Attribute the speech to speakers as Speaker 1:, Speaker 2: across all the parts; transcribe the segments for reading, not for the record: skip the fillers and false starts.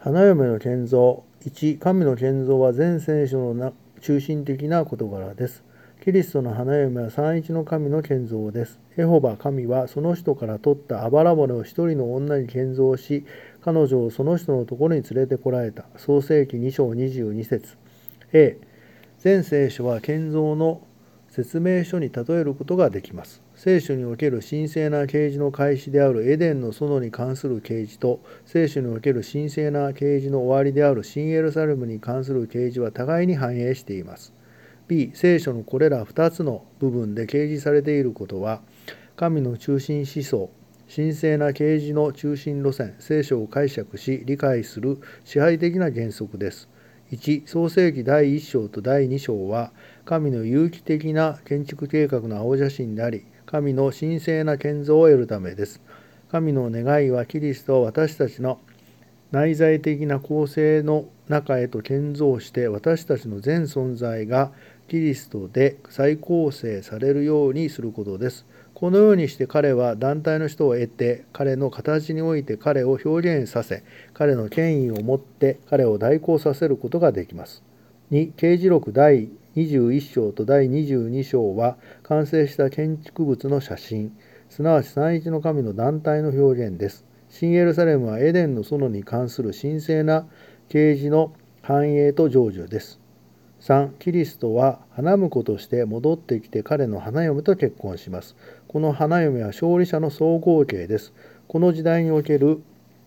Speaker 1: 花嫁の建造。1、神の建造は全聖書の中心的な事柄です。キリストの花嫁は三一の神の建造です。エホバ神はその人から取ったあばら骨を一人の女に建造し、彼女をその人のところに連れてこられた。創世記2章22節。全聖書は建造の説明書に例えることができます。聖書における神聖な啓示の開始であるエデンの園に関する啓示と、聖書における神聖な啓示の終わりである新エルサレムに関する啓示は互いに反映しています。B、聖書のこれら2つの部分で掲示されていることは、神の中心思想、神聖な啓示の中心路線、聖書を解釈し理解する支配的な原則です。1、創世記第1章と第2章は、神の有機的な建築計画の青写真であり、神の神聖な建造を得るためです。神の願いはキリストを私たちの内在的な構成の中へと建造して、私たちの全存在がキリストで再構成されるようにすることです。このようにして彼は団体の人を得て、彼の形において彼を表現させ、彼の権威を持って彼を代行させることができます。2、啓示録第21章と第22章は完成した建築物の写真、すなわち三一の神の団体の表現です。新エルサレムはエデンの園に関する神聖な啓示の繁栄と成就です。3、キリストは花婿として戻ってきて彼の花嫁と結婚します。この花嫁は勝利者の総合形です。この時代における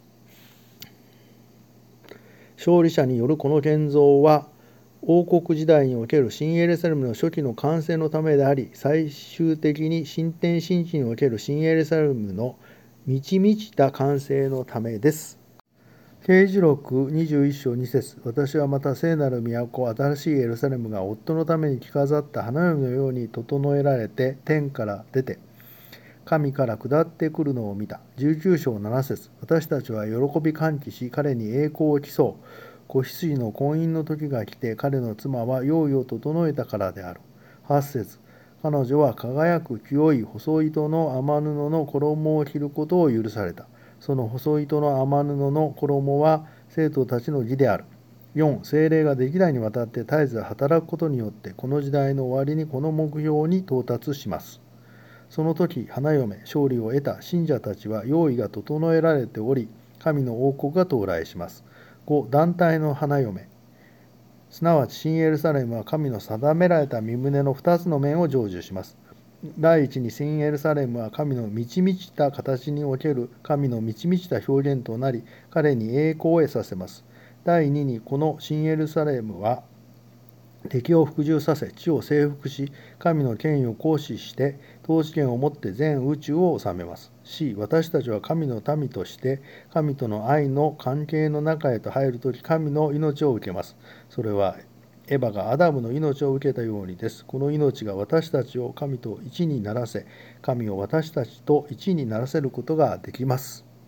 Speaker 1: 勝利者によるこの建造は、王国時代における新エルサレムの初期の完成のためであり、最終的に新天新地における新エルサレムの満ち満ちた完成のためです。啓示録21章2節。私はまた聖なる都、新しいエルサレムが夫のために着飾った花嫁のように整えられて、天から出て神から下ってくるのを見た。19章7節。私たちは喜び歓喜し、彼に栄光を競う。子羊の婚姻の時が来て、彼の妻は用意を整えたからである。8節。彼女は輝く清い細糸の雨布の衣を着ることを許された。その細糸の雨布の衣は生徒たちの義である。4、聖霊が歴代にわたって絶えず働くことによって、この時代の終わりにこの目標に到達します。その時、花嫁、勝利を得た信者たちは用意が整えられており、神の王国が到来します。5、団体の花嫁、すなわち新エルサレムは神の定められた身旨の2つの面を成就します。第一に新エルサレムは神の満ち満ちた形における神の満ち満ちた表現となり、彼に栄光を得させます。第二にこの新エルサレムは敵を服従させ、地を征服し、神の権威を行使して、統治権を持って全宇宙を治めます。C、私たちは神の民として、神との愛の関係の中へと入るとき、神の命を受けます。それは、エヴァがアダムの命を受けたようにです。この命が私たちを神と一にならせ、神を私たちと一にならせることができます。